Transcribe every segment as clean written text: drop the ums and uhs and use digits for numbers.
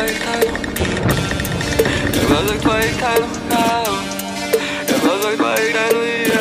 твоих тайну, я в глазах твоих тайну, я в глазах твоих тайну,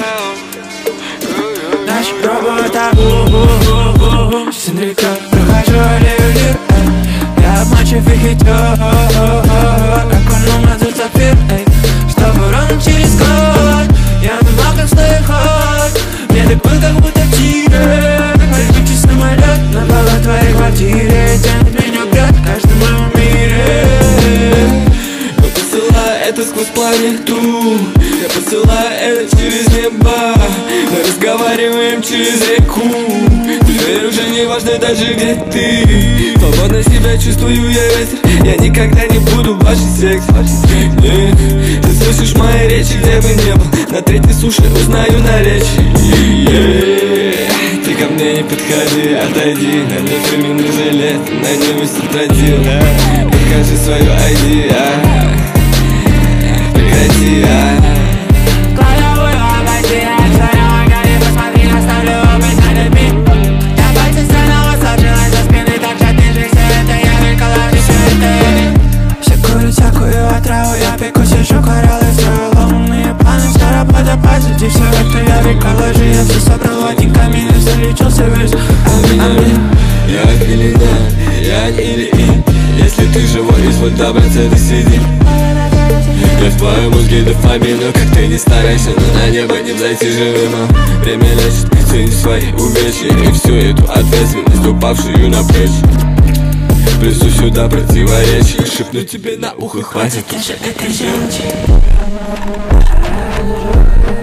Начи пробовать Синдрика, прохожу ливер. Я обманчив и хитер, экономно зацепил, чтобы ровно через год я думал, как стоит ход. Мне так был, как будто в тире. Летучий самолет на полу твоей квартире тянет меня вперед в каждом моем мире. Я посылаю это сквозь планету, я посылаю это через небо. Мы разговариваем через реку. Теперь уже не важно даже где ты. Свободно себя чувствую я ветер. Я никогда не буду в вашей секте. Ты слышишь мои речи, где бы не был. На третьей суше узнаю наречие. Ты ко мне не подходи, отойди. На мне фирменный жилет, на нем стопродил. Покажи свою ID, прекрати, Все это я века ложи, я все собрал в один камень и залечился весь. Аминь. Я или нет, я или и. Если ты живой, изволь добраться до сиди. Я в твоем мозге дофамин, но как ты не старайся, но на небо не взойти живым. Время лечит, цени свои увечья и всю эту ответственность, упавшую на плечи. Плюсу сюда противоречия, шепну тебе на ухо, хватит уже этой желчи.